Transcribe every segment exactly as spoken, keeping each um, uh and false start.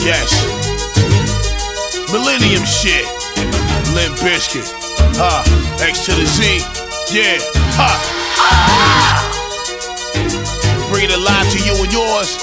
Yes. Millennium shit. Limp Bizkit. Ha. X to the Z. Yeah. Ha. Bringing it live to you and yours.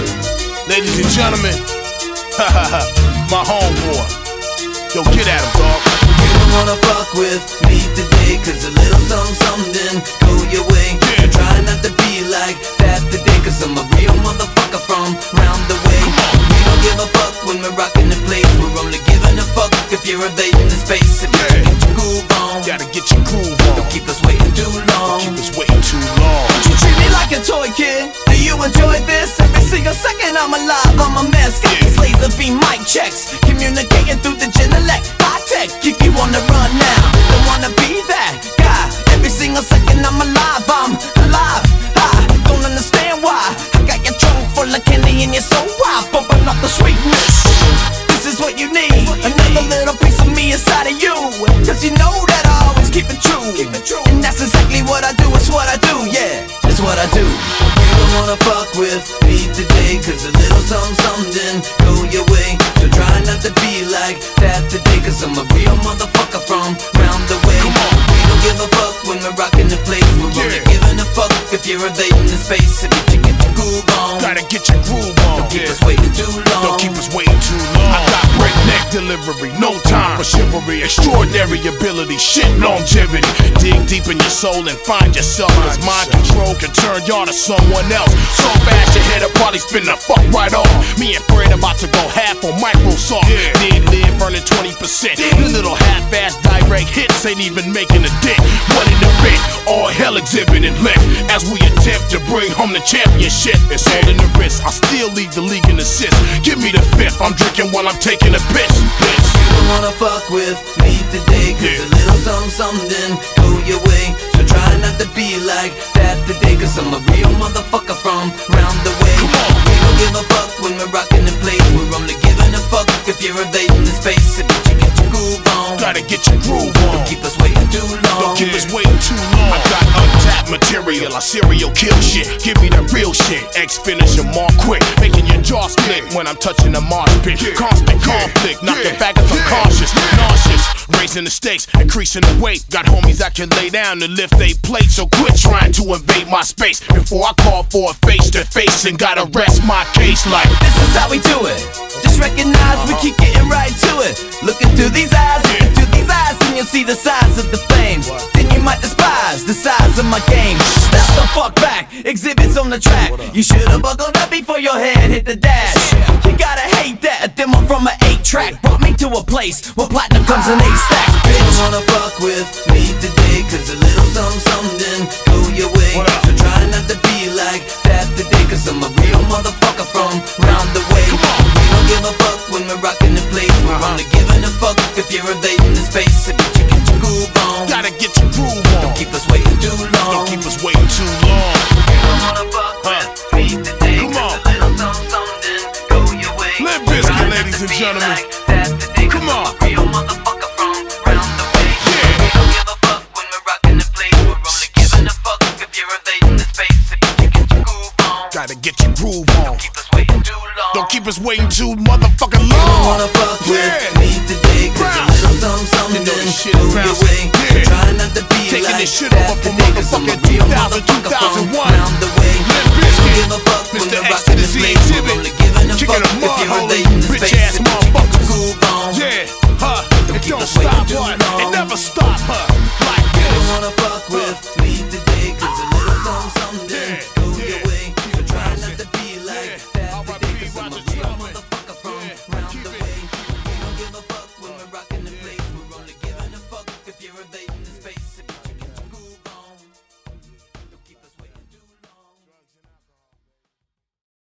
Ladies and gentlemen. Ha ha ha. My homeboy. Yo, get at him, dog. You don't wanna fuck with me today, cause a little something, something didn't go your way. Yeah. So try not to be like that today, cause I'm a real motherfucker from round the way. We don't give a fuck when we're rocking the place. We're only giving a fuck if you're invading the space. If Yeah. you get your groove on, Gotta get your groove on. don't keep us waiting too long. Keep us waiting too long. You treat me like a toy, kid. Do you enjoy this? Every single second I'm alive, I'm a mess. Got these laser beam mic checks, communicating through the Genelec. High tech, keep you on the run now. Don't wanna be that guy. Every single second I'm alive, I'm alive. I don't understand why. I got your trunk full of candy and you're so wild, bumping up the sweetness. This is what you need. Another little piece of me inside of you. Cause you know that I always keep it true. And that's exactly what I do, it's what I do, yeah. It's what I do. You don't wanna fuck with me today, cause a little something, something didn't go your way. So try not to be like that today, cause I'm a real motherfucker from round the way. We don't give a fuck when we're rocking the place. We're Yeah. only giving a fuck if you're invading the space. If you get your groove on, Gotta get your groove on. don't keep Yeah. us waiting too long. Don't keep us waiting too long. I got breakneck delivery, no time for chivalry, extraordinary ability, shit longevity. Dig deep in your soul and find yourself, cause mind control can turn y'all to someone else. So fast your head'll probably spin the fuck right off. Me and Fred about to go half on Microsoft. Yeah. Did live earning twenty percent. The little half-ass direct hits ain't even making a dent. What in the bit? All hell exhibiting left as we attempt to bring home the championship. It's all in the wrist. I still lead the league in assists. Give me the fifth. I'm drinking while I'm taking a piss. Bitch. You don't wanna fuck with me today, cause Yeah. a little something, something didn't go your way. So try not to be like that today, cause I'm a real motherfucker from round the way. Come on. We don't give a fuck when we're rocking the place. We're only giving a fuck if you're invading the space. If you get your groove on, Gotta get your groove on. don't keep us waiting too long. Don't keep us waiting too long. I got untapped material, I serial kill shit. Give me that real shit. X finish them all quick, making your jaw split when I'm touching the marsh pit. Constant conflict, knocking back as I'm cautious, nauseous, raising the stakes, increasing the weight. Got homies that can lay down and lift they plate, so quit trying to invade my space before I call for a face to face and gotta rest my case like. This is how we do it. Just recognize we keep getting right to it. Looking through these eyes, looking through these eyes, and you'll see the size of the flames. Then you might despise the size of my game. Step the fuck back, exhibits on the track. You should've buckled up before your head hit the dash. You gotta hate that, a demo from an eight track brought me to a place where platinum comes in eight stacks. Bitch, you don't wanna fuck with me today, cause a little something, something didn't go your way. So try not to be like that today, cause I'm a real motherfucker from round the way. We don't give a fuck when we're rocking the place. We're only giving a fuck if you're invading the space. If you get your groove on, Gotta get your groove on. don't keep us waiting too long. Don't keep us waiting too long. You don't wanna fuck with me today, Come on. cause a little something, something didn't go your way. Limp Bizkit, Try not ladies to and be gentlemen. like that today, 'cause Come I'm on. a real motherfucker from round the way. Yeah. We don't give a fuck when we're rocking the place. We're only giving a fuck if you're invading the space. If you get your groove on, Gotta get your groove on. keep us waiting too long. Don't keep us waiting too motherfucking You don't long. wanna fuck with Yeah. me today, cause a little something, something You know this didn't shit go your bounce. way. Yeah. So try not to be Taking like this shit that over from today, cause I'm a motherfucking real two thousand, motherfucker from two thousand one. round the way. Limp We don't Bizkit, give a fuck when Mister we're X rocking to the the Z place. We're exhibit. only giving a Kicking fuck a if mud you're hole, invading the bitch space. ass If you get your motherfuckers. groove on, Yeah, huh? It keep don't us waiting stop, too what? long. It never stop, huh?